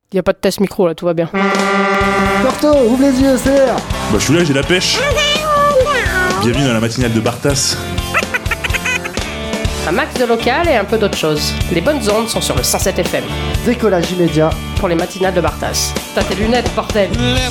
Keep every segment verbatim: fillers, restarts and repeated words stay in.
Il n'y a pas de test micro là, tout va bien. Corto, ouvre les yeux, c'est l'air. Bah je suis là, j'ai la pêche. Bienvenue dans la matinale de Bartas. Un max de local et un peu d'autre chose. Les bonnes ondes sont sur le cent sept F M. Décollage immédiat pour les matinales de Bartas. T'as tes lunettes, bordel.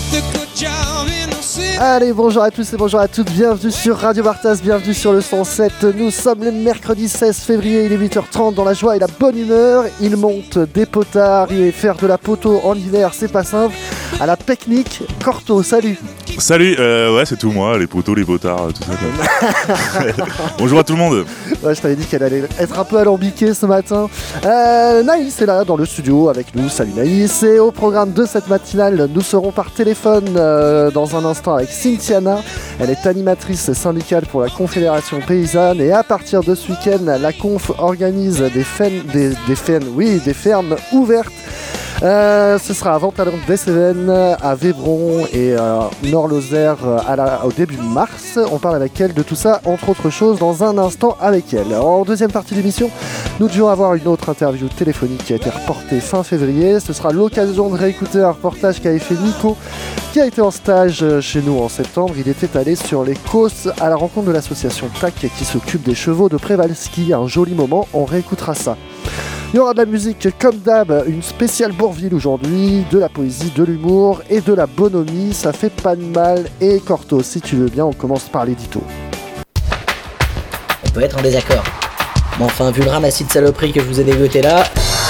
Allez, bonjour à tous et bonjour à toutes, bienvenue sur Radio Bartas, bienvenue sur le cent sept. Nous sommes le mercredi seize février, il est huit heures trente, dans la joie et la bonne humeur. Il monte des potards et faire de la poteau en hiver, c'est pas simple. À la technique, Corto, salut. Salut, euh, ouais c'est tout moi, les poteaux, les potards, tout ça. Bonjour à tout le monde. Ouais, je t'avais dit qu'elle allait être un peu alambiquée ce matin. Euh, Naïs est là dans le studio avec nous, salut Naïs. Et au programme de cette matinale, nous serons par téléphone euh, dans un instant avec Cynthiana. Elle est animatrice syndicale pour la Confédération Paysanne et à partir de ce week-end, la Conf organise des, fen- des, des, fen- oui, des fermes ouvertes. Euh, ce sera à Ventallon-des-Cévennes, à Vébron et euh, Nord-Lozère euh, à la, au début mars. On parle avec elle de tout ça, entre autres choses, dans un instant avec elle. En deuxième partie de l'émission, nous devions avoir une autre interview téléphonique qui a été reportée fin février. Ce sera l'occasion de réécouter un reportage qu'avait fait Nico, qui a été en stage chez nous en septembre. Il était allé sur les Causses à la rencontre de l'association T A C qui s'occupe des chevaux de Przewalski. Un joli moment, on réécoutera ça. Il y aura de la musique comme d'hab, une spéciale Bourvil aujourd'hui, de la poésie, de l'humour et de la bonhomie, ça fait pas de mal. Et Corto, si tu veux bien, on commence par l'édito. On peut être en désaccord. Mais enfin, vu le ramassis de saloperies que je vous ai dégoté là...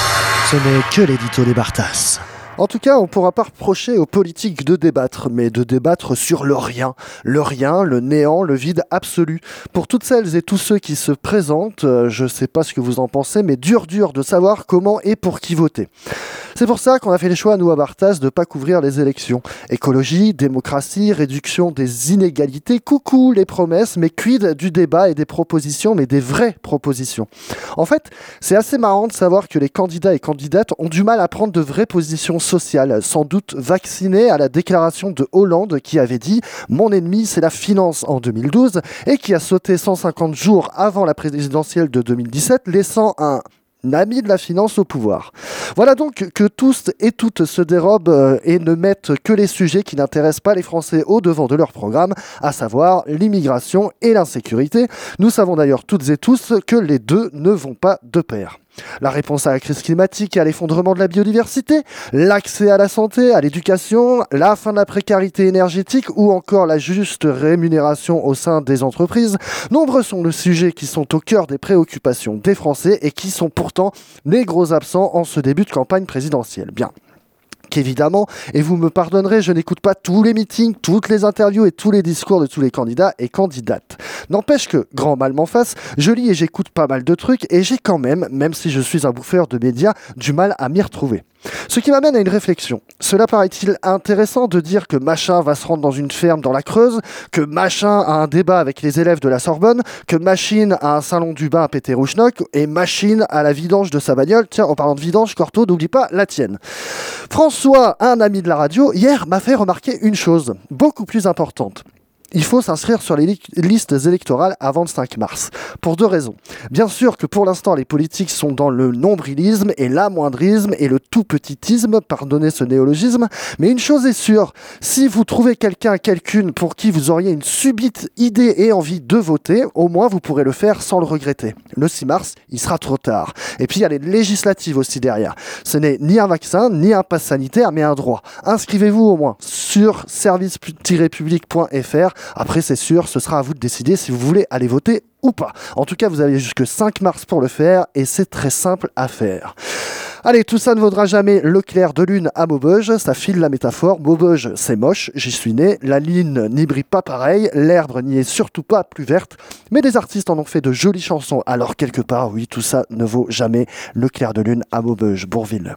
Ce n'est que l'édito des Bartas. En tout cas, on ne pourra pas reprocher aux politiques de débattre, mais de débattre sur le rien. Le rien, le néant, le vide absolu. Pour toutes celles et tous ceux qui se présentent, euh, je ne sais pas ce que vous en pensez, mais dur dur de savoir comment et pour qui voter. C'est pour ça qu'on a fait le choix, nous à Bartas, de ne pas couvrir les élections. Écologie, démocratie, réduction des inégalités, coucou les promesses, mais quid du débat et des propositions, mais des vraies propositions. En fait, c'est assez marrant de savoir que les candidats et candidates ont du mal à prendre de vraies positions sociales, sans doute vaccinés à la déclaration de Hollande qui avait dit « Mon ennemi, c'est la finance » en deux mille douze et qui a sauté cent cinquante jours avant la présidentielle de deux mille dix-sept, laissant un... ami de la finance au pouvoir. Voilà donc que tous et toutes se dérobent euh, et ne mettent que les sujets qui n'intéressent pas les Français au devant de leur programme, à savoir l'immigration et l'insécurité. Nous savons d'ailleurs toutes et tous que les deux ne vont pas de pair. La réponse à la crise climatique et à l'effondrement de la biodiversité, l'accès à la santé, à l'éducation, la fin de la précarité énergétique ou encore la juste rémunération au sein des entreprises, nombreux sont les sujets qui sont au cœur des préoccupations des Français et qui sont pourtant les gros absents en ce début de campagne présidentielle. Bien. Qu'évidemment, et vous me pardonnerez, je n'écoute pas tous les meetings, toutes les interviews et tous les discours de tous les candidats et candidates. N'empêche que, grand mal m'en fasse, je lis et j'écoute pas mal de trucs et j'ai quand même, même si je suis un bouffeur de médias, du mal à m'y retrouver. Ce qui m'amène à une réflexion. Cela paraît-il intéressant de dire que machin va se rendre dans une ferme dans la Creuse, que machin a un débat avec les élèves de la Sorbonne, que machine a un salon du bain à Péterouchnok et machine a la vidange de sa bagnole. Tiens, en parlant de vidange, Corto, n'oublie pas la tienne. François, un ami de la radio, hier m'a fait remarquer une chose, beaucoup plus importante. Il faut s'inscrire sur les li- listes électorales avant le cinq mars, pour deux raisons. Bien sûr que pour l'instant, les politiques sont dans le nombrilisme et l'amoindrisme et le tout-petitisme, pardonnez ce néologisme, mais une chose est sûre, si vous trouvez quelqu'un, quelqu'une pour qui vous auriez une subite idée et envie de voter, au moins vous pourrez le faire sans le regretter. Le six mars, il sera trop tard. Et puis il y a les législatives aussi derrière. Ce n'est ni un vaccin, ni un pass sanitaire, mais un droit. Inscrivez-vous au moins sur service tiret public point f r. Après, c'est sûr, ce sera à vous de décider si vous voulez aller voter ou pas. En tout cas, vous avez jusque cinq mars pour le faire et c'est très simple à faire. Allez, tout ça ne vaudra jamais le clair de lune à Maubeuge, ça file la métaphore. Maubeuge, c'est moche, j'y suis né, la ligne n'y brille pas pareil, l'herbe n'y est surtout pas plus verte, mais des artistes en ont fait de jolies chansons, alors quelque part, oui, tout ça ne vaut jamais le clair de lune à Maubeuge, Bourvil.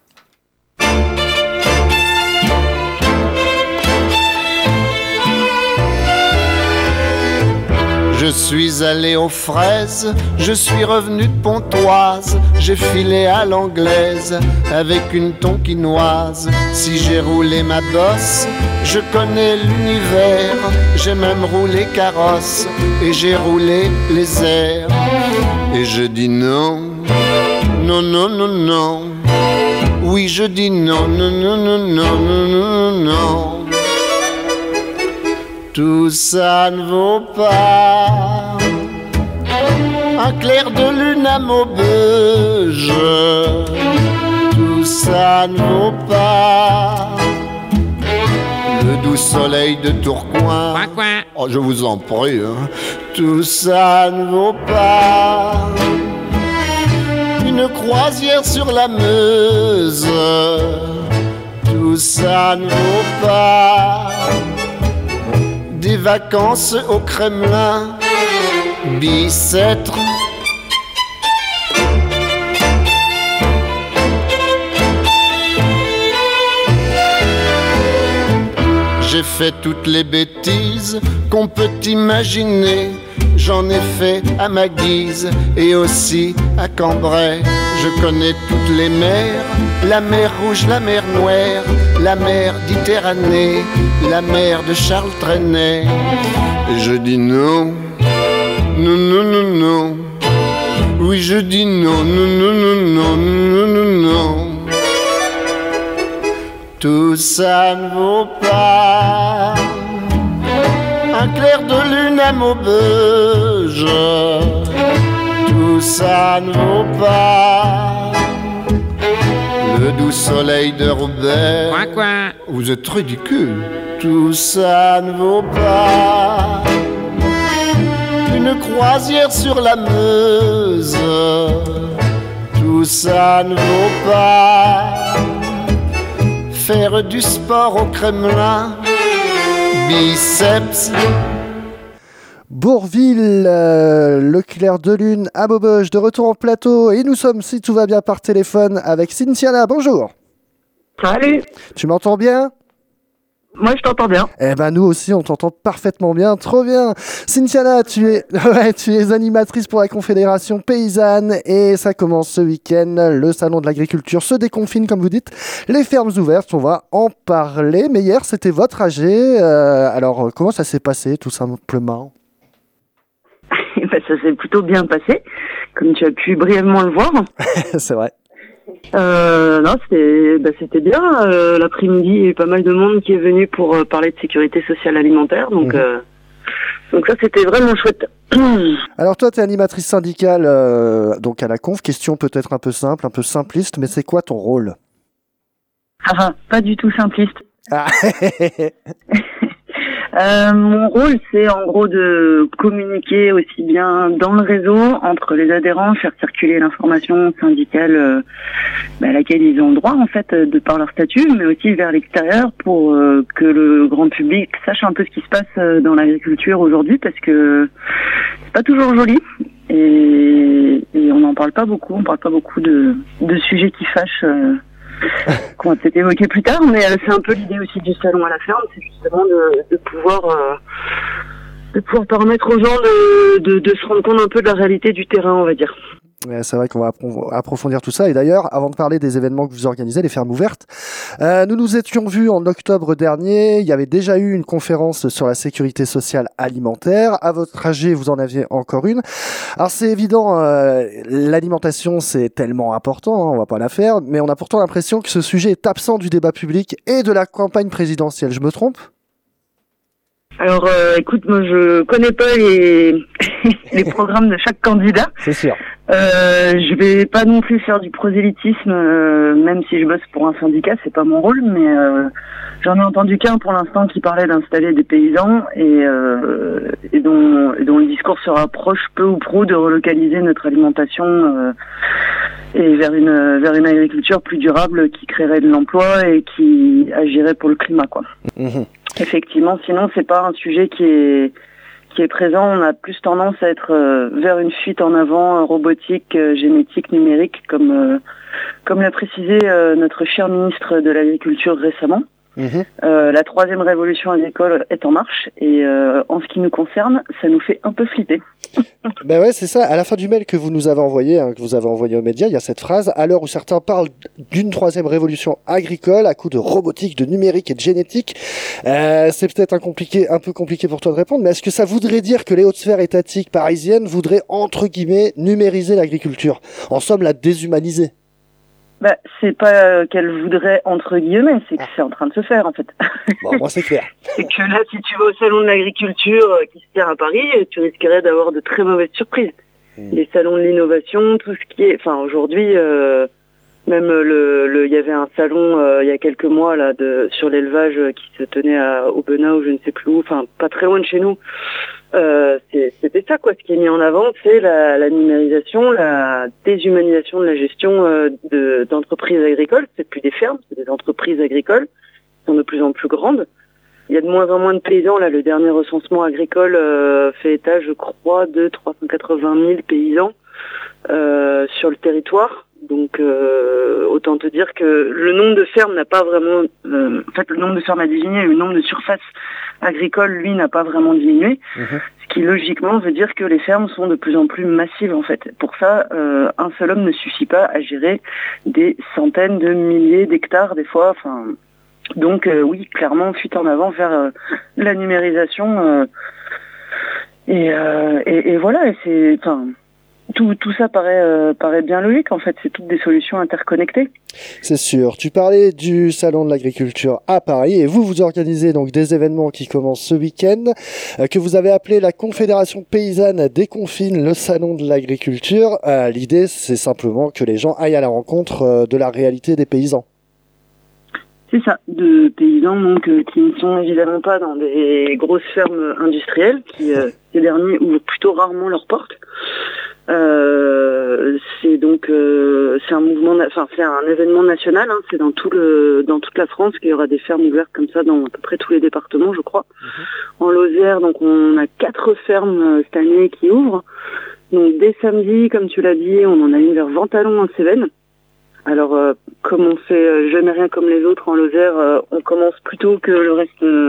Je suis allé aux fraises, je suis revenu de Pontoise, j'ai filé à l'anglaise avec une tonkinoise. Si j'ai roulé ma bosse, je connais l'univers, j'ai même roulé carrosse et j'ai roulé les airs. Et je dis non, non, non, non, non. Oui, je dis non, non, non, non, non, non, non, non. Tout ça ne vaut pas un clair de lune à Maubeuge. Tout ça ne vaut pas le doux soleil de Tourcoing. Oh, je vous en prie, hein. Tout ça ne vaut pas une croisière sur la Meuse. Tout ça ne vaut pas des vacances au Kremlin. Bicêtre. J'ai fait toutes les bêtises qu'on peut imaginer. J'en ai fait à ma guise et aussi à Cambrai. Je connais toutes les mers, la mer Rouge, la mer Noire, la mer Méditerranée, la mer de Charles Trenet. Et je dis non, non, non, non, non. Oui, je dis non, non, non, non, non, non, non, non. Tout ça ne vaut pas un clair de lune à Maubeuge. Tout ça ne vaut pas le doux soleil de Roubaix. Quoi, quoi? Vous êtes ridicule. Tout ça ne vaut pas une croisière sur la Meuse. Tout ça ne vaut pas faire du sport au Kremlin. Biceps. Bourville, euh, le clair de lune à Maubeuge, de retour en plateau. Et nous sommes, si tout va bien, par téléphone avec Cynthiana. Bonjour. Salut. Tu m'entends bien ? Moi, je t'entends bien. Eh ben, nous aussi, on t'entend parfaitement bien. Trop bien. Cynthiana, tu es, ouais, tu es animatrice pour la Confédération Paysanne et ça commence ce week-end. Le salon de l'agriculture se déconfine, comme vous dites. Les fermes ouvertes, on va en parler. Mais hier, c'était votre A G. Euh, alors, comment ça s'est passé, tout simplement ? Ben, ça s'est plutôt bien passé, comme tu as pu brièvement le voir. C'est vrai. Euh, non, c'était, bah, c'était bien. Euh, l'après-midi, il y a eu pas mal de monde qui est venu pour euh, parler de sécurité sociale alimentaire. Donc, mmh. euh, donc ça, c'était vraiment chouette. Alors toi, tu es animatrice syndicale euh, donc à la Conf. Question peut-être un peu simple, un peu simpliste, mais c'est quoi ton rôle ? Ah, pas du tout simpliste. Ah. Euh, mon rôle, c'est en gros de communiquer aussi bien dans le réseau entre les adhérents, faire circuler l'information syndicale euh, bah, à laquelle ils ont droit en fait de par leur statut, mais aussi vers l'extérieur pour euh, que le grand public sache un peu ce qui se passe euh, dans l'agriculture aujourd'hui, parce que c'est pas toujours joli et, et on n'en parle pas beaucoup, on parle pas beaucoup de, de sujets qui fâchent. Euh, qu'on va peut-être évoquer plus tard, mais euh, c'est un peu l'idée aussi du salon à la ferme, c'est justement de, de pouvoir euh, de pouvoir permettre aux gens de, de, de se rendre compte un peu de la réalité du terrain, on va dire. Ouais, c'est vrai qu'on va approfondir tout ça. Et d'ailleurs, avant de parler des événements que vous organisez, les fermes ouvertes, euh, nous nous étions vus en octobre dernier. Il y avait déjà eu une conférence sur la sécurité sociale alimentaire. À votre A G, vous en aviez encore une. Alors c'est évident, euh, l'alimentation c'est tellement important, hein, on va pas la faire, mais on a pourtant l'impression que ce sujet est absent du débat public et de la campagne présidentielle. Je me trompe ? Alors, euh, écoute, moi je connais pas les les programmes de chaque candidat. C'est sûr. Euh, je vais pas non plus faire du prosélytisme, euh, même si je bosse pour un syndicat, c'est pas mon rôle, mais euh, j'en ai entendu qu'un pour l'instant qui parlait d'installer des paysans et, euh, et dont, et dont le discours se rapproche peu ou prou de relocaliser notre alimentation euh, et vers une vers une agriculture plus durable qui créerait de l'emploi et qui agirait pour le climat, quoi. Mmh. Effectivement, sinon c'est pas un sujet qui est qui est présent. On a plus tendance à être euh, vers une fuite en avant euh, robotique, euh, génétique, numérique, comme euh, comme l'a précisé euh, notre cher ministre de l'Agriculture récemment. Mmh. Euh, la troisième révolution agricole est en marche et euh, en ce qui nous concerne, ça nous fait un peu flipper. Ben ouais, c'est ça. À la fin du mail que vous nous avez envoyé, hein, que vous avez envoyé aux médias, il y a cette phrase: à l'heure où certains parlent d'une troisième révolution agricole à coup de robotique, de numérique et de génétique. Euh, c'est peut-être un compliqué, un peu compliqué pour toi de répondre, mais est-ce que ça voudrait dire que les hautes sphères étatiques parisiennes voudraient entre guillemets numériser l'agriculture, en somme la déshumaniser? Bah, c'est pas euh, qu'elle voudrait, entre guillemets, c'est que c'est en train de se faire, en fait. Bon, moi, c'est clair. C'est que là, si tu vas au salon de l'agriculture euh, qui se tient à Paris, tu risquerais d'avoir de très mauvaises surprises. Mmh. Les salons de l'innovation, tout ce qui est... Enfin, aujourd'hui, euh, même le, le, il y avait un salon euh, il y a quelques mois là de sur l'élevage euh, qui se tenait à Aubenas ou je ne sais plus où, enfin pas très loin de chez nous. Euh, c'est, c'était ça quoi, ce qui est mis en avant, c'est la, la numérisation, la déshumanisation de la gestion euh, de, d'entreprises agricoles. C'est plus des fermes, c'est des entreprises agricoles qui sont de plus en plus grandes. Il y a de moins en moins de paysans. Là, le dernier recensement agricole euh, fait état, je crois, de trois cent quatre-vingt mille paysans euh, sur le territoire. Donc, euh, autant te dire que le nombre de fermes n'a pas vraiment... Euh, en fait, le nombre de fermes a diminué, le nombre de surfaces agricoles, lui, n'a pas vraiment diminué. Mmh. Ce qui, logiquement, veut dire que les fermes sont de plus en plus massives, en fait. Pour ça, euh, un seul homme ne suffit pas à gérer des centaines de milliers d'hectares, des fois. Enfin, donc, euh, oui, clairement, fuite en avant vers euh, la numérisation. Euh, et, euh, et, et voilà, et c'est... Enfin, Tout, tout ça paraît, euh, paraît bien logique, en fait, c'est toutes des solutions interconnectées. C'est sûr. Tu parlais du Salon de l'Agriculture à Paris, et vous, vous organisez donc des événements qui commencent ce week-end, euh, que vous avez appelé la Confédération Paysanne déconfine le Salon de l'Agriculture. Euh, l'idée, c'est simplement que les gens aillent à la rencontre euh, de la réalité des paysans. C'est ça, de paysans donc euh, qui ne sont évidemment pas dans des grosses fermes industrielles, qui euh, ces derniers ouvrent plutôt rarement leurs portes. Euh, c'est donc euh, c'est un mouvement, enfin c'est un événement national. Hein, c'est dans tout le dans toute la France qu'il y aura des fermes ouvertes comme ça dans à peu près tous les départements, je crois. Mmh. En Lozère, donc on a quatre fermes euh, cette année qui ouvrent. Donc dès samedi, comme tu l'as dit, on en a une vers Ventalon en Cévennes. Alors, euh, comme on fait euh, jamais rien comme les autres en Lozère, euh, on commence plus tôt que le reste, euh,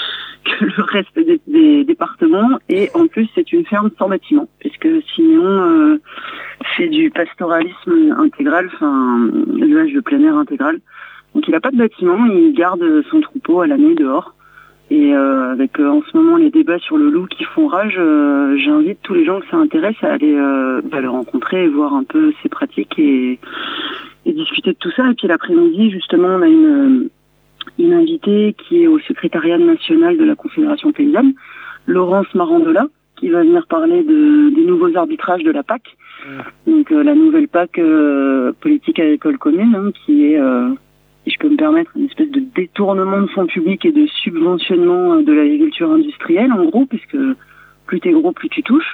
que le reste des, des départements. Et en plus, c'est une ferme sans bâtiment, puisque sinon, euh, c'est du pastoralisme intégral, enfin, élevage de plein air intégral. Donc, il n'a pas de bâtiment, il garde son troupeau à l'année dehors. Et euh, avec euh, en ce moment les débats sur le loup qui font rage, euh, j'invite tous les gens que ça intéresse à aller euh, bah, le rencontrer et voir un peu ses pratiques et, et discuter de tout ça. Et puis l'après-midi, justement, on a une, une invitée qui est au secrétariat national de la Confédération Paysanne, Laurence Marandola, qui va venir parler de, des nouveaux arbitrages de la P A C. Mmh. Donc euh, la nouvelle P A C euh, politique agricole commune, hein, qui est... Euh, si je peux me permettre, une espèce de détournement de fonds publics et de subventionnement de l'agriculture industrielle, en gros, puisque plus t'es gros, plus tu touches.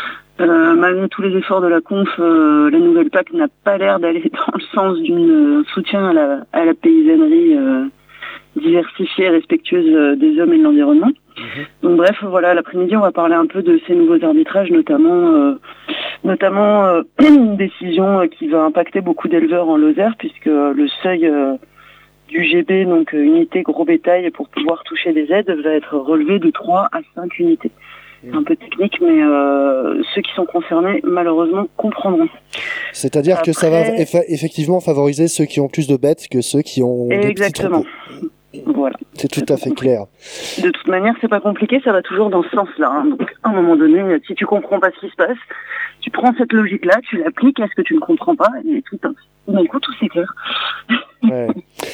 Euh, malgré tous les efforts de la conf, euh, la nouvelle P A C n'a pas l'air d'aller dans le sens d'un soutien à la, à la paysannerie euh, diversifiée et respectueuse des hommes et de l'environnement. Mmh. Donc bref, voilà, l'après-midi, on va parler un peu de ces nouveaux arbitrages, notamment euh, notamment euh, une décision qui va impacter beaucoup d'éleveurs en Lozère, puisque le seuil... Euh, du G B, donc euh, unité gros bétail, pour pouvoir toucher des aides, va être relevé de trois à cinq unités. C'est un peu technique, mais euh, ceux qui sont concernés, malheureusement, comprendront. C'est-à-dire Après... que ça va eff- effectivement favoriser ceux qui ont plus de bêtes que ceux qui ont Exactement. des petits troupeaux. Voilà. C'est tout à fait clair. De toute manière, c'est pas compliqué, ça va toujours dans ce sens-là. Hein. Donc, à un moment donné, si tu comprends pas ce qui se passe, tu prends cette logique-là, tu l'appliques à ce que tu ne comprends pas, et tout d'un coup, tout s'éclaire. Ouais.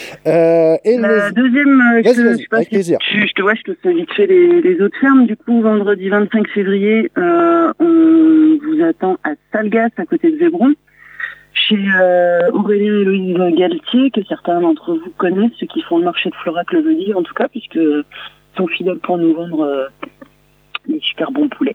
Euh, et la le... deuxième, vas-y, je, vas-y, je sais pas avec si plaisir. Tu, je te vois, je te fais vite fait les, les autres fermes. Du coup, vendredi vingt-cinq février, euh, on vous attend à Salgas, à côté de Vébron, chez euh, Aurélien et Louise Galtier, que certains d'entre vous connaissent, ceux qui font le marché de Florac le jeudi, en tout cas, puisque ils sont fidèles pour nous vendre euh, des super bons poulets.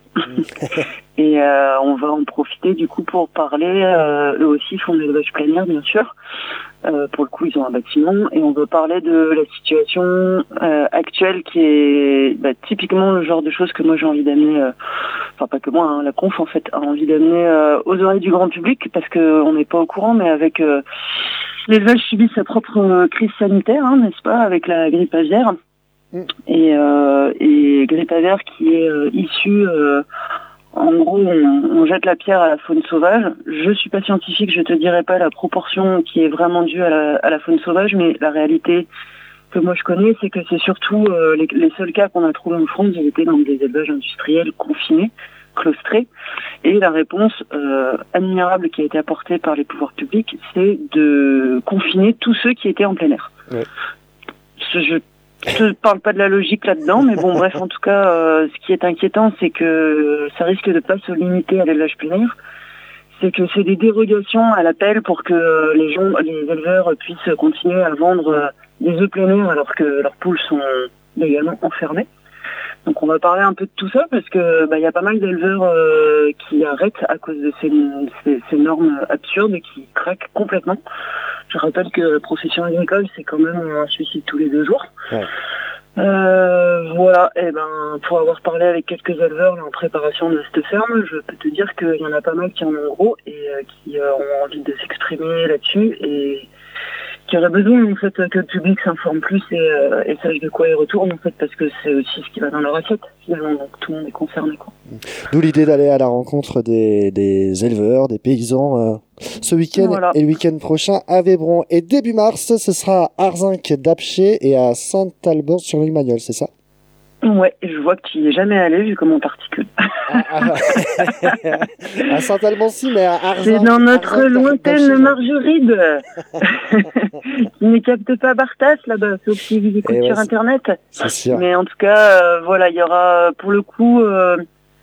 Et euh, on va en profiter du coup pour parler, euh, eux aussi font de l'élevage plein air bien sûr, euh, pour le coup ils ont un bâtiment, et on veut parler de la situation euh, actuelle qui est bah, typiquement le genre de choses que moi j'ai envie d'amener, euh, enfin pas que moi, hein, la conf en fait a envie d'amener euh, aux oreilles du grand public, parce qu'on n'est pas au courant, mais avec euh, l'élevage subit sa propre euh, crise sanitaire, hein, n'est-ce pas, avec la grippe aviaire. Et, euh, et grippe aviaire qui est euh, issue, euh, en gros, on, on jette la pierre à la faune sauvage. Je suis pas scientifique, je te dirai pas la proportion qui est vraiment due à la, à la faune sauvage, mais la réalité que moi je connais, c'est que c'est surtout euh, les, les seuls cas qu'on a trouvés en France, ils étaient dans des élevages industriels confinés, claustrés. Et la réponse euh, admirable qui a été apportée par les pouvoirs publics, c'est de confiner tous ceux qui étaient en plein air. Ouais. Je ne parle pas de la logique là-dedans, mais bon, bref, en tout cas, euh, ce qui est inquiétant, c'est que ça risque de pas se limiter à l'élevage plein air. C'est que c'est des dérogations à l'appel pour que les gens, les éleveurs puissent continuer à vendre des œufs plein air alors que leurs poules sont légalement enfermées. Donc on va parler un peu de tout ça parce que bah, y a pas mal d'éleveurs euh, qui arrêtent à cause de ces, ces, ces normes absurdes et qui craquent complètement. Je rappelle que la profession agricole, c'est quand même un suicide tous les deux jours. Ouais. Euh, voilà, et ben pour avoir parlé avec quelques éleveurs là, en préparation de cette ferme, je peux te dire qu'il y en a pas mal qui en ont gros et euh, qui euh, ont envie de s'exprimer là-dessus et qui auraient besoin en fait que le public s'informe plus et, euh, et sache de quoi il retourne en fait parce que c'est aussi ce qui va dans leur assiette finalement, donc tout le monde est concerné quoi. D'où l'idée d'aller à la rencontre des, des éleveurs, des paysans euh, ce week-end voilà. Et le week-end prochain à Vébron. Et début mars, ce sera à Arzinc d'Apcher et à Saint-Alban sur l'Humagnol, c'est ça? Ouais, je vois que tu n'y es jamais allé vu comment t'articules. Ah, ah, à Saint-Alban si, mais à Arzinc. C'est dans notre Arzinc, lointaine Margeride qui ne capte pas Bartas là-bas, sauf si vous écoutez ouais, sur Internet. C'est sûr. Mais en tout cas, euh, voilà, il y aura pour le coup euh,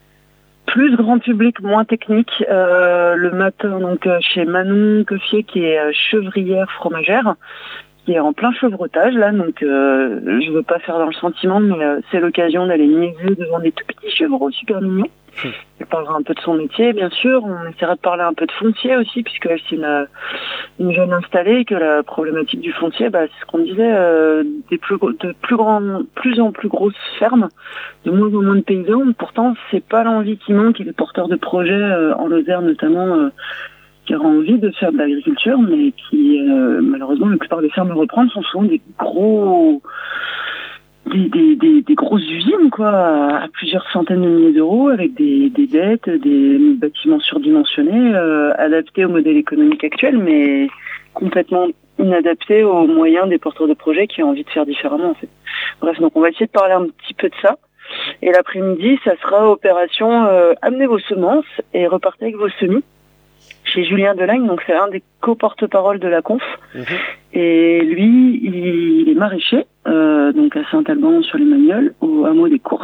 plus grand public, moins technique. Euh, le matin, donc euh, chez Manon Coffier, qui est euh, chevrière fromagère, qui est en plein chevrotage là, donc euh, je veux pas faire dans le sentiment, mais euh, c'est l'occasion d'aller niaiser devant des tout petits chevreaux super mignons. Mmh. Elle parlera un peu de son métier, bien sûr. On essaiera de parler un peu de foncier aussi, puisque c'est une, une jeune installée et que la problématique du foncier, bah, c'est ce qu'on disait, euh, des plus, de plus grands, plus en plus grosses fermes, de moins en moins de paysans. Pourtant, c'est pas l'envie qui manque et les porteurs de projets euh, en Lozère notamment. Euh, qui aura envie de faire de l'agriculture, mais qui, euh, malheureusement, la plupart des fermes à reprendre sont souvent des gros, des, des, des, des grosses usines, quoi, à plusieurs centaines de milliers d'euros, avec des, des dettes, des bâtiments surdimensionnés, euh, adaptés au modèle économique actuel, mais complètement inadaptés aux moyens des porteurs de projets qui ont envie de faire différemment, en fait. Bref, donc on va essayer de parler un petit peu de ça. Et l'après-midi, ça sera opération euh, amenez vos semences et repartez avec vos semis. Chez Julien Delagne, donc c'est un des co-porte-parole de la conf. Mmh. Et lui, il est maraîcher, euh, donc à Saint-Alban sur les Magnols, au hameau des Courses.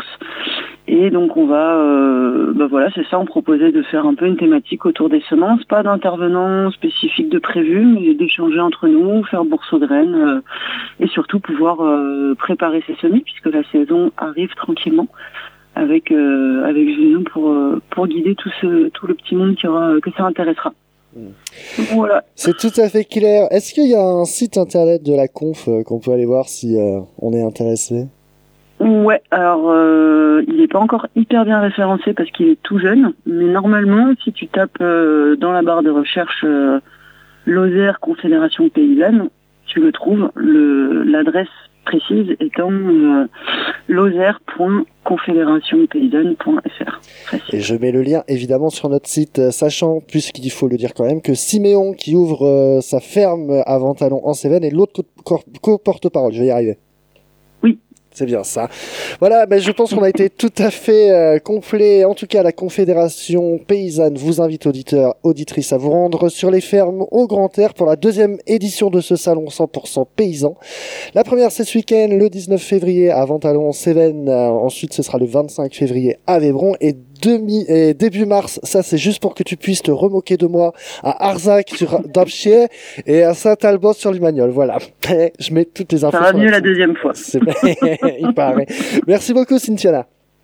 Et donc on va, euh, bah voilà, c'est ça, on proposait de faire un peu une thématique autour des semences, pas d'intervenants spécifiques de prévu, mais d'échanger entre nous, faire bourse aux graines, euh, et surtout pouvoir euh, préparer ses semis, puisque la saison arrive tranquillement. Avec euh, avec Julien pour euh, pour guider tout ce tout le petit monde qui aura que ça intéressera. Mmh. Voilà. C'est tout à fait clair. Est-ce qu'il y a un site internet de la conf euh, qu'on peut aller voir si euh, on est intéressé? Ouais, alors euh, il n'est pas encore hyper bien référencé parce qu'il est tout jeune, mais normalement si tu tapes euh, dans la barre de recherche euh, Lozère Confédération Paysanne, tu le trouves. Le l'adresse précise étant euh, lozère point confédération paysanne point f r. Et je mets le lien évidemment sur notre site, sachant, puisqu'il faut le dire quand même, que Siméon qui ouvre euh, sa ferme à Ventalon en Cévennes est l'autre co-porte-parole. Je vais y arriver. Oui. C'est bien ça. Voilà, mais je pense qu'on a été tout à fait euh, complet. En tout cas, la Confédération Paysanne vous invite, auditeurs, auditrices, à vous rendre sur les fermes au Grand Air pour la deuxième édition de ce salon cent pour cent paysan. La première, c'est ce week-end, le dix-neuf février à Ventalon en Cévennes. Euh, ensuite, ce sera le vingt-cinq février à Vébron. Et Demi, et début mars, ça c'est juste pour que tu puisses te remoquer de moi, à Arzinc sur d'Apcher et à Saint-Alban sur l'Humagnol. Voilà, je mets toutes les infos. Ça va mieux la deuxième fois. C'est... Il paraît. Merci beaucoup, Cynthiana.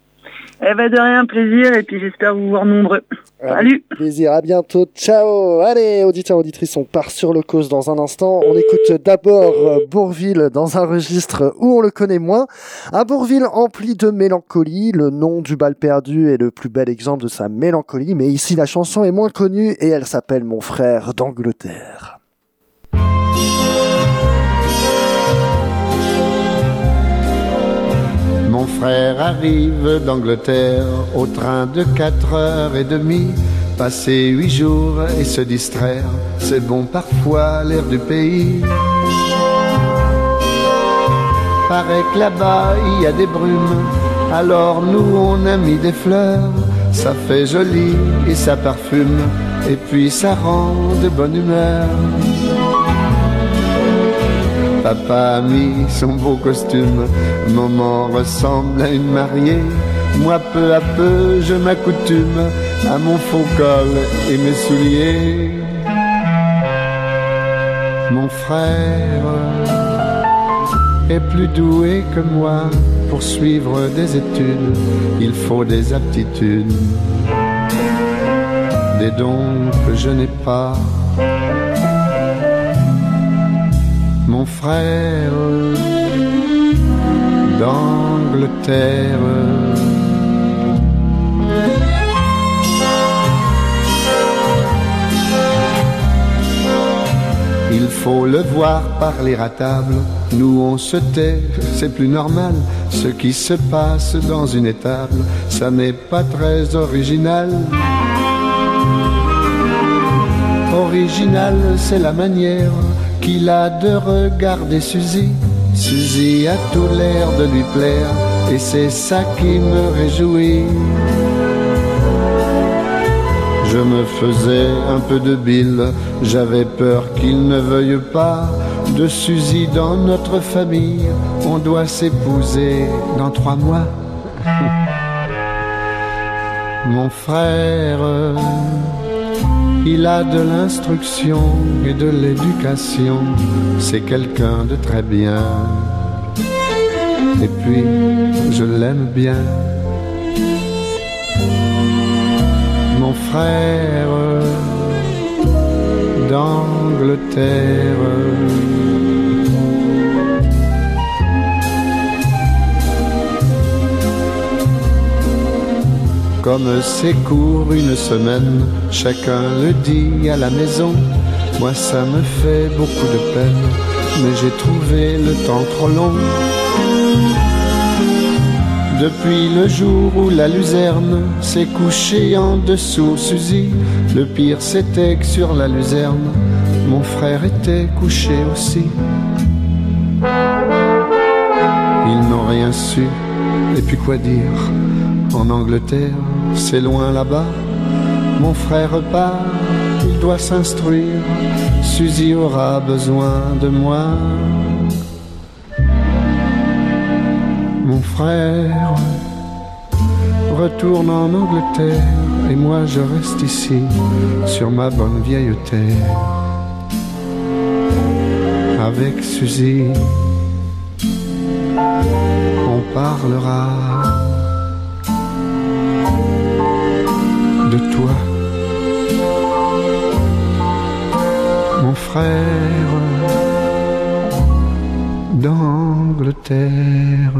Eh ben de rien, plaisir, et puis j'espère vous voir nombreux. Salut. Plaisir, à bientôt, ciao. Allez, auditeurs, auditrices, on part sur le cause dans un instant. On écoute d'abord Bourvil dans un registre où on le connaît moins. Un Bourvil empli de mélancolie, le nom du bal perdu est le plus bel exemple de sa mélancolie, mais ici la chanson est moins connue et elle s'appelle Mon frère d'Angleterre. Mon frère arrive d'Angleterre au train de quatre heures et demie. Passer huit jours et se distraire, c'est bon parfois l'air du pays. Paraît que là-bas il y a des brumes, alors nous on a mis des fleurs ça fait joli et ça parfume, et puis ça rend de bonne humeur. Papa a mis son beau costume, maman ressemble à une mariée. Moi peu à peu je m'accoutume à mon faux col et mes souliers. Mon frère est plus doué que moi pour suivre des études. Il faut des aptitudes, des dons que je n'ai pas. Mon frère d'Angleterre, il faut le voir parler à table. Nous on se tait, c'est plus normal. Ce qui se passe dans une étable, ça n'est pas très original. Original, c'est la manière qu'il a de regarder Suzy. Suzy a tout l'air de lui plaire, et c'est ça qui me réjouit. Je me faisais un peu de bile, j'avais peur qu'il ne veuille pas de Suzy dans notre famille. On doit s'épouser dans trois mois. Mon frère, il a de l'instruction et de l'éducation, c'est quelqu'un de très bien. Et puis, je l'aime bien. Mon frère d'Angleterre, comme c'est court une semaine, chacun le dit à la maison. Moi ça me fait beaucoup de peine, mais j'ai trouvé le temps trop long. Depuis le jour où la luzerne s'est couchée en dessous Suzy, le pire c'était que sur la luzerne, mon frère était couché aussi. Ils n'ont rien su, et puis quoi dire? En Angleterre, c'est loin là-bas. Mon frère repart, il doit s'instruire. Suzy aura besoin de moi. Mon frère retourne en Angleterre, et moi je reste ici, sur ma bonne vieille terre. Avec Suzy, on parlera de toi, mon frère d'Angleterre.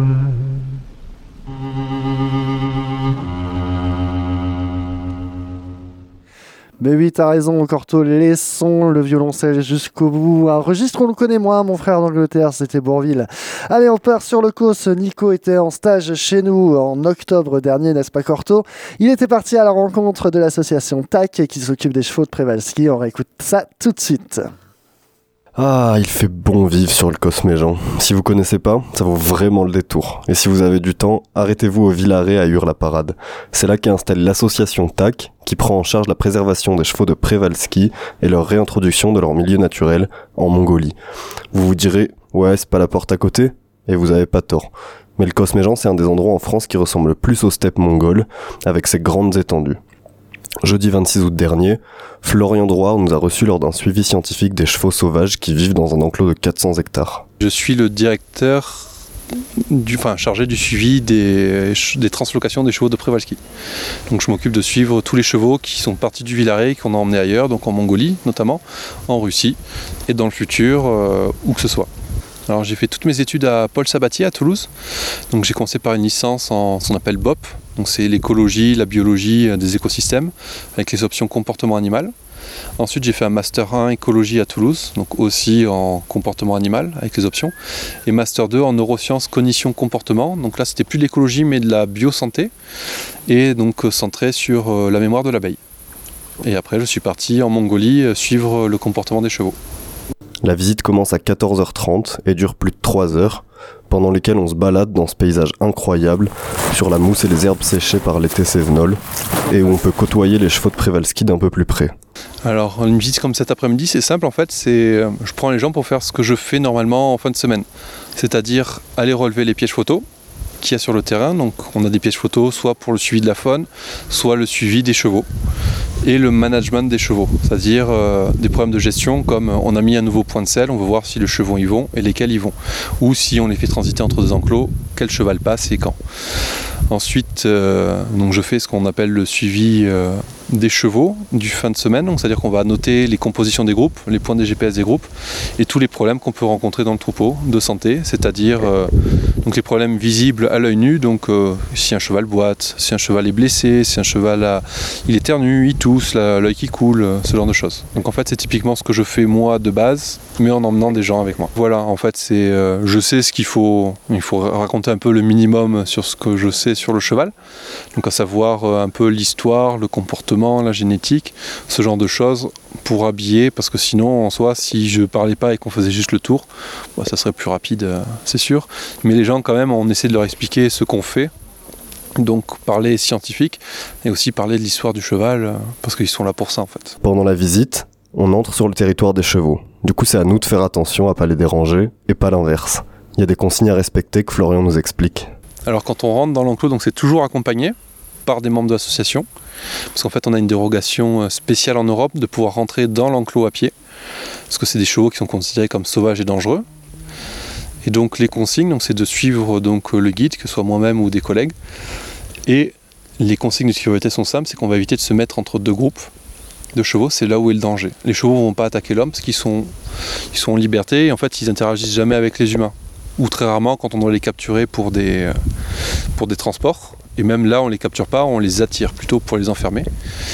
Mais oui, t'as raison, Corto, laissons le violoncelle jusqu'au bout. Un registre, on le connaît moins, mon frère d'Angleterre, c'était Bourvil. Allez, on part sur le cos. Nico était en stage chez nous en octobre dernier, n'est-ce pas, Corto? Il était parti à la rencontre de l'association T A C qui s'occupe des chevaux de Przewalski. On réécoute ça tout de suite. Ah, il fait bon vivre sur le Cosméjean. Si vous connaissez pas, ça vaut vraiment le détour. Et si vous avez du temps, arrêtez-vous au Villaret à Hur-la-Parade. C'est là qu'est installée l'association T A C, qui prend en charge la préservation des chevaux de Przewalski et leur réintroduction de leur milieu naturel en Mongolie. Vous vous direz, ouais, c'est pas la porte à côté? Et vous avez pas tort. Mais le Cosméjean, c'est un des endroits en France qui ressemble le plus aux steppes mongoles, avec ses grandes étendues. Jeudi vingt-six août dernier, Florian Drouard nous a reçus lors d'un suivi scientifique des chevaux sauvages qui vivent dans un enclos de quatre cents hectares. Je suis le directeur du, enfin, chargé du suivi des, des translocations des chevaux de Przewalski. Donc je m'occupe de suivre tous les chevaux qui sont partis du Villaret, qu'on a emmenés ailleurs, donc en Mongolie notamment, en Russie et dans le futur, euh, où que ce soit. Alors j'ai fait toutes mes études à Paul Sabatier à Toulouse, donc j'ai commencé par une licence en ce qu'on appelle B O P, donc c'est l'écologie, la biologie des écosystèmes, avec les options comportement animal. Ensuite j'ai fait un master un écologie à Toulouse, donc aussi en comportement animal avec les options, et master deux en neurosciences cognition comportement, donc là c'était plus de l'écologie mais de la biosanté, et donc centré sur la mémoire de l'abeille. Et après je suis parti en Mongolie suivre le comportement des chevaux. La visite commence à quatorze heures trente et dure plus de trois heures. pendant lesquels on se balade dans ce paysage incroyable, sur la mousse et les herbes séchées par l'été cévenol, et où on peut côtoyer les chevaux de Przewalski d'un peu plus près. Alors une visite comme cet après-midi, c'est simple en fait, c'est je prends les gens pour faire ce que je fais normalement en fin de semaine, c'est-à-dire aller relever les pièges photos qu'il y a sur le terrain. Donc on a des pièges photos soit pour le suivi de la faune, soit le suivi des chevaux et le management des chevaux, c'est-à-dire euh, des problèmes de gestion comme on a mis un nouveau point de selle, on veut voir si les chevaux y vont et lesquels y vont, ou si on les fait transiter entre deux enclos, quel cheval passe et quand. Ensuite, euh, donc je fais ce qu'on appelle le suivi euh, des chevaux du fin de semaine, donc c'est-à-dire qu'on va noter les compositions des groupes, les points des G P S des groupes et tous les problèmes qu'on peut rencontrer dans le troupeau de santé, c'est-à-dire euh, donc les problèmes visibles à l'œil nu, donc euh, si un cheval boite, si un cheval est blessé, si un cheval a, il éternue, il tousse, la, l'œil qui coule, ce genre de choses. Donc en fait c'est typiquement ce que je fais moi de base, mais en emmenant des gens avec moi. Voilà, en fait c'est, euh, je sais ce qu'il faut, il faut raconter un peu le minimum sur ce que je sais sur le cheval, donc à savoir euh, un peu l'histoire, le comportement, la génétique, ce genre de choses pour habiller, parce que sinon en soi si je parlais pas et qu'on faisait juste le tour, bah, ça serait plus rapide, euh, c'est sûr, mais les gens quand même on essaie de leur expliquer ce qu'on fait, donc parler scientifique et aussi parler de l'histoire du cheval, euh, parce qu'ils sont là pour ça en fait. Pendant la visite, on entre sur le territoire des chevaux, du coup c'est à nous de faire attention à pas les déranger et pas l'inverse. Il y a des consignes à respecter que Florian nous explique. Alors quand on rentre dans l'enclos, donc c'est toujours accompagné par des membres de l'association, parce qu'en fait on a une dérogation spéciale en Europe de pouvoir rentrer dans l'enclos à pied, parce que c'est des chevaux qui sont considérés comme sauvages et dangereux. Et donc les consignes, donc, c'est de suivre donc, le guide, que ce soit moi-même ou des collègues, et les consignes de sécurité sont simples, c'est qu'on va éviter de se mettre entre deux groupes de chevaux, c'est là où est le danger. Les chevaux ne vont pas attaquer l'homme parce qu'ils sont, ils sont en liberté et en fait ils n'interagissent jamais avec les humains, ou très rarement quand on doit les capturer pour des, pour des transports. Et même là, on ne les capture pas, on les attire plutôt pour les enfermer.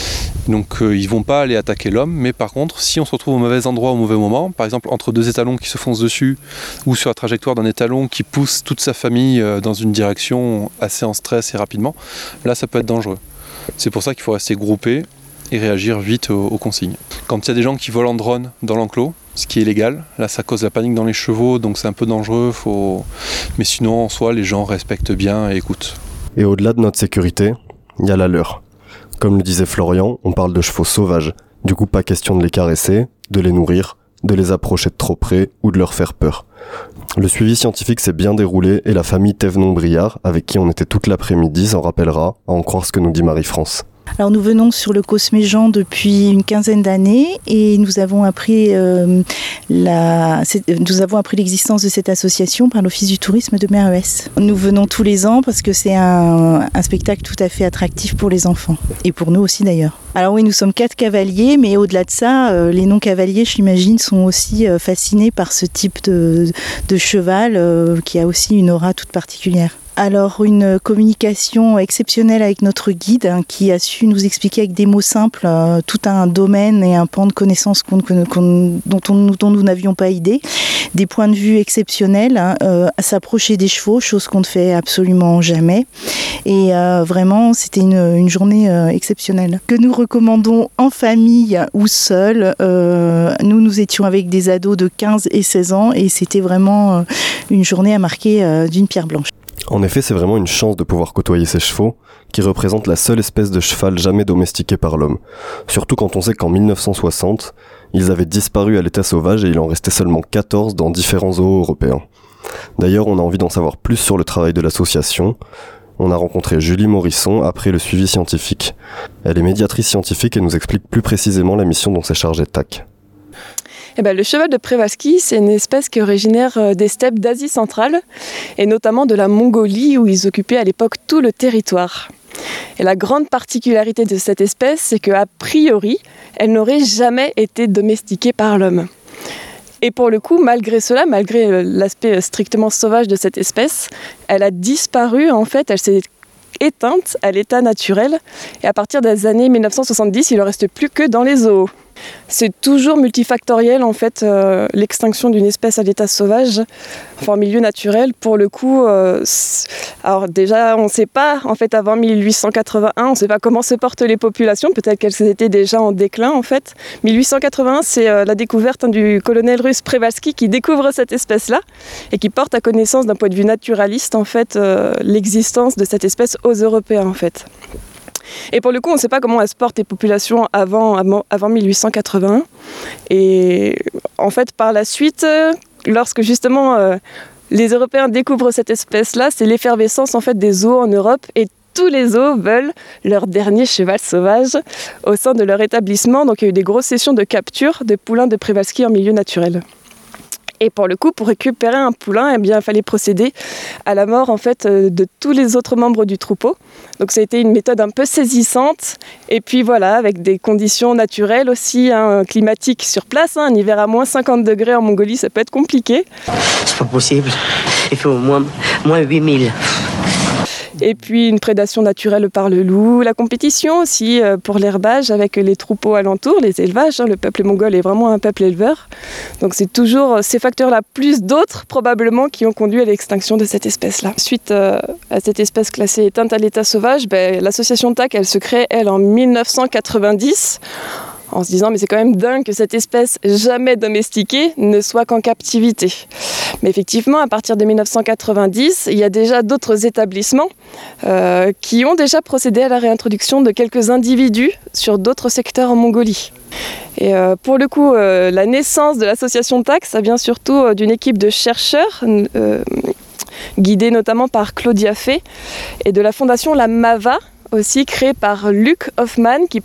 Donc euh, ils ne vont pas aller attaquer l'homme, mais par contre, si on se retrouve au mauvais endroit au mauvais moment, par exemple entre deux étalons qui se foncent dessus, ou sur la trajectoire d'un étalon qui pousse toute sa famille euh, dans une direction assez en stress et rapidement, là ça peut être dangereux. C'est pour ça qu'il faut rester groupé et réagir vite aux, aux consignes. Quand il y a des gens qui volent en drone dans l'enclos, ce qui est illégal, là ça cause la panique dans les chevaux, donc c'est un peu dangereux, faut... mais sinon en soi les gens respectent bien et écoutent. Et au-delà de notre sécurité, il y a la leur. Comme le disait Florian, on parle de chevaux sauvages. Du coup, pas question de les caresser, de les nourrir, de les approcher de trop près ou de leur faire peur. Le suivi scientifique s'est bien déroulé et la famille Thévenon-Briard, avec qui on était toute l'après-midi, s'en rappellera, à en croire ce que nous dit Marie-France. Alors nous venons sur le Cosméjean depuis une quinzaine d'années et nous avons appris euh, la, nous avons appris l'existence de cette association par l'Office du tourisme de Mereuès. Nous venons tous les ans parce que c'est un, un spectacle tout à fait attractif pour les enfants et pour nous aussi d'ailleurs. Alors oui, nous sommes quatre cavaliers, mais au-delà de ça, euh, les non-cavaliers, je l'imagine, sont aussi euh, fascinés par ce type de, de cheval euh, qui a aussi une aura toute particulière. Alors une communication exceptionnelle avec notre guide hein, qui a su nous expliquer avec des mots simples euh, tout un domaine et un pan de connaissances qu'on, qu'on, dont, on, dont nous n'avions pas idée. Des points de vue exceptionnels, hein, euh, à s'approcher des chevaux, chose qu'on ne fait absolument jamais. Et euh, vraiment, c'était une, une journée euh, exceptionnelle. Que nous recommandons en famille ou seul. Euh, nous, nous étions avec des ados de quinze et seize ans et c'était vraiment euh, une journée à marquer euh, d'une pierre blanche. En effet, c'est vraiment une chance de pouvoir côtoyer ces chevaux, qui représentent la seule espèce de cheval jamais domestiquée par l'homme. Surtout quand on sait qu'en mille neuf cent soixante, ils avaient disparu à l'état sauvage et il en restait seulement quatorze dans différents zoos européens. D'ailleurs, on a envie d'en savoir plus sur le travail de l'association. On a rencontré Julie Morisson après le suivi scientifique. Elle est médiatrice scientifique et nous explique plus précisément la mission dont s'est chargé T A C. Eh ben, le cheval de Przewalski, c'est une espèce qui est originaire des steppes d'Asie centrale et notamment de la Mongolie où ils occupaient à l'époque tout le territoire. Et la grande particularité de cette espèce, c'est qu'a priori, elle n'aurait jamais été domestiquée par l'homme. Et pour le coup, malgré cela, malgré l'aspect strictement sauvage de cette espèce, elle a disparu, en fait, elle s'est éteinte à l'état naturel. Et à partir des années mille neuf cent soixante-dix, il ne reste plus que dans les zoos. C'est toujours multifactoriel en fait, euh, l'extinction d'une espèce à l'état sauvage, enfin en milieu naturel. Pour le coup, euh, alors déjà on ne sait pas, en fait avant mille huit cent quatre-vingt-un, on ne sait pas comment se portent les populations, peut-être qu'elles étaient déjà en déclin en fait. mille huit cent quatre-vingt-un, c'est euh, la découverte hein, du colonel russe Przewalski qui découvre cette espèce-là et qui porte à connaissance d'un point de vue naturaliste en fait, euh, l'existence de cette espèce aux Européens en fait. Et pour le coup, on ne sait pas comment elles se portent les populations avant, avant, avant mille huit cent quatre-vingt-un. Et en fait, par la suite, lorsque justement euh, les Européens découvrent cette espèce-là, c'est l'effervescence en fait, des zoos en Europe et tous les zoos veulent leur dernier cheval sauvage au sein de leur établissement. Donc il y a eu des grosses sessions de capture de poulains de Przewalski en milieu naturel. Et pour le coup, pour récupérer un poulain, eh bien, il fallait procéder à la mort en fait, de tous les autres membres du troupeau. Donc ça a été une méthode un peu saisissante. Et puis voilà, avec des conditions naturelles aussi, hein, climatiques sur place. Hein, un hiver à moins cinquante degrés en Mongolie, ça peut être compliqué. C'est pas possible. Il fait au moins, moins huit mille. Et puis une prédation naturelle par le loup, la compétition aussi pour l'herbage avec les troupeaux alentours, les élevages. Hein, le peuple mongol est vraiment un peuple éleveur. Donc c'est toujours ces facteurs-là, plus d'autres probablement, qui ont conduit à l'extinction de cette espèce-là. Suite euh, à cette espèce classée éteinte à l'état sauvage, ben, l'association T A C, elle se crée, elle, en mille neuf cent quatre-vingt-dix. En se disant mais c'est quand même dingue que cette espèce jamais domestiquée ne soit qu'en captivité. Mais effectivement, à partir de mille neuf cent quatre-vingt-dix, il y a déjà d'autres établissements euh, qui ont déjà procédé à la réintroduction de quelques individus sur d'autres secteurs en Mongolie. Et euh, pour le coup, euh, la naissance de l'association T A C, ça vient surtout euh, d'une équipe de chercheurs euh, guidée notamment par Claudia Fay et de la fondation La Mava, aussi créée par Luc Hoffman, qui